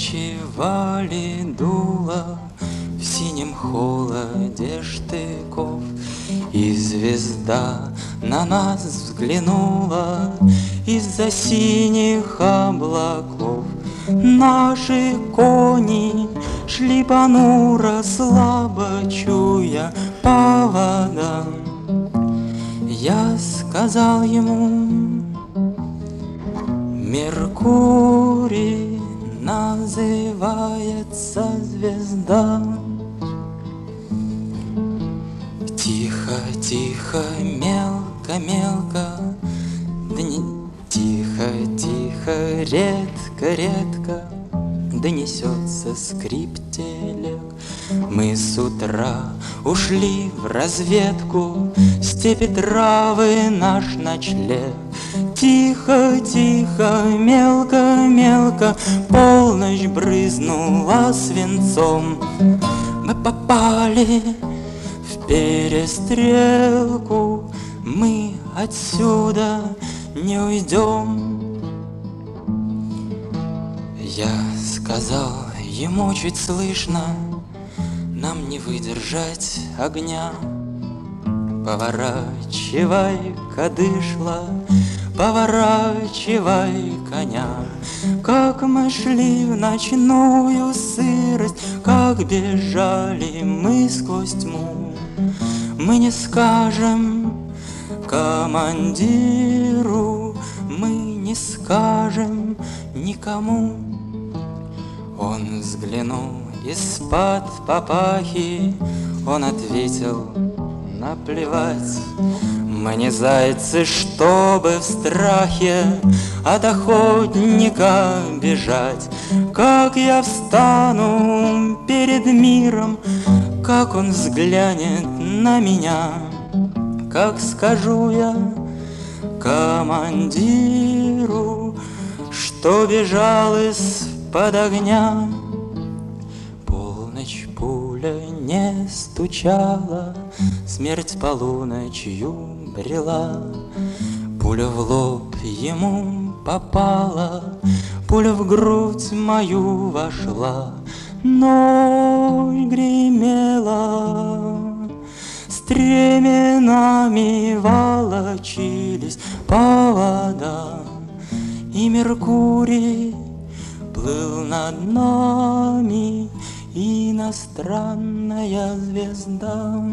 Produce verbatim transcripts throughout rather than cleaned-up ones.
ночевали, дуло в синем холоде штыков, и звезда на нас взглянула из-за синих облаков. Наши кони шли понуро, слабо чуя повода. Я сказал ему: Меркурий называется звезда. Тихо, тихо, мелко, мелко, да не тихо, тихо, редко, редко донесется скрип телег. Мы с утра ушли в разведку, степи, травы, наш ночлег. Тихо, тихо, мелко, мелко полночь брызнула свинцом. Мы попали в перестрелку, мы отсюда не уйдем. Я сказал ему чуть слышно: нам не выдержать огня. Поворачивай, кадышла, поворачивай коня. Как мы шли в ночную сырость, как бежали мы сквозь тьму. Мы не скажем командиру, мы не скажем никому. Он взглянул из-под папахи, он ответил: наплевать. Мы не зайцы, чтобы в страхе от охотника бежать. Как я встану перед миром, как он взглянет на меня, как скажу я командиру, что бежал из-под огня. Полночь, пуля не стучала, смерть полуночью брела. Пуля в лоб ему попала, пуля в грудь мою вошла. Ночь гремела, стременами волочились повода, и Меркурий плыл над нами, иностранная звезда.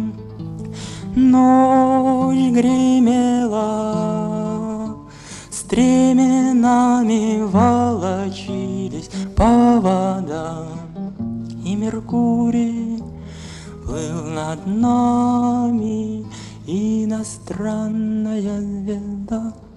Ночь гремела, стременами волочились повода, и Меркурий плыл над нами, иностранная звезда.